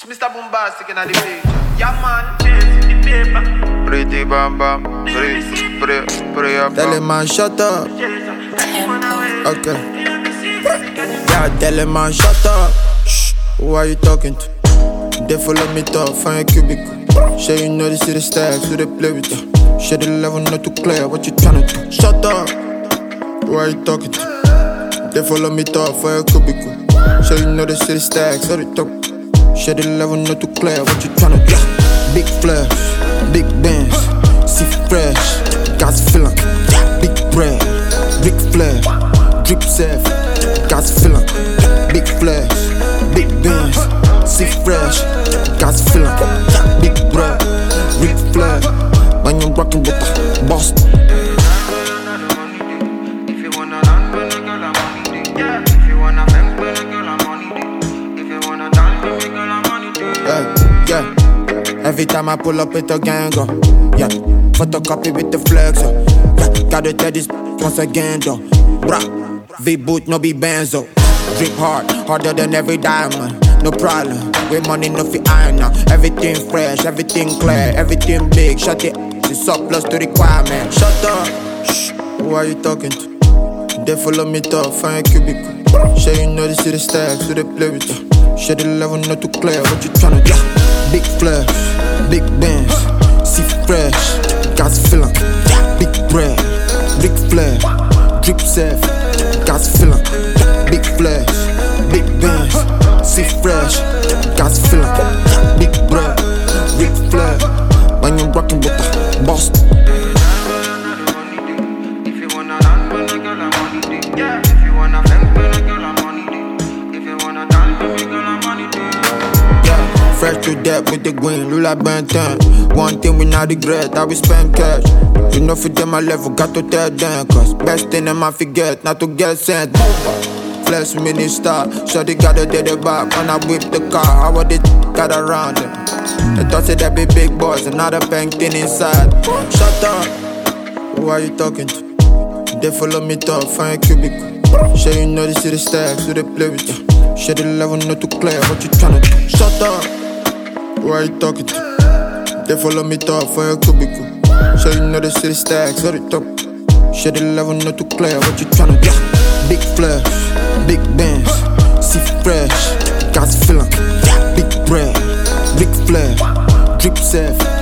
Mr. Bombastic in the picture. Yeah, man, chase the paper. Pretty bam bam, pray up. Tell him man shut up. Okay. Yeah, tell him man shut up. Shh, who are you talking to? They follow me talk, find a cubicle. Sure you know this is the stacks, so they play with you. Share the level not too clear, what you tryna do? Shut up. Who are you talking to? They follow me talk, find a cubicle. Sure you know this is the stacks, so they talk. Share the level not too clear, what you tryna do? Big flash, big bands, see fresh, gas feeling. Big bread, big flash, drip safe, gas feeling. Big flash, big bands, see fresh, gas feeling. Big bread, big flash, when you rockin' with the boss. Yeah. Every time I pull up with a gang, yeah. Photocopy with the flex, yeah. Gotta tell this once again, though. Bruh, V-boot, no be benzo. Drip hard, harder than every diamond. No problem, with money, no fi iron now. Everything fresh, everything clear, everything big. Shut it, it's surplus to requirement. Shut up, shh, who are you talking to? They follow me talk, find a cubicle. Sure you know this is the stacks, so they play with you. Share the level not too clear, what you tryna do? Big flash, big bands, see fresh, gas feeling. Big bread, big flash, drip safe, gas feeling. Big flash, big bands, see fresh, gas feeling. Big bread, big flash, when you rockin' with the boss. Fresh to death with the green, Lula Benton. One thing we not regret, that we spend cash. You know for them my level, got to tell them. Cause best thing them I forget, not to get sent. Flex mini star, so they gotta do the back. When I whip the car, how would they got around them? They thought say they be big boys, and not a bank thing inside. Shut up, who are you talking to? They follow me talk, find a cubicle. Sure you know this is the stacks, so they play with you. Share the level not too clear, what you tryna do? Shut up. Who are you talking to? They follow me talk for a cubicle. So you know the city stacks, so they talk. Share the level not too clear, what you tryna do? Big flash, big bands, see fresh, gas feeling. Big bread, big flash, drip safe,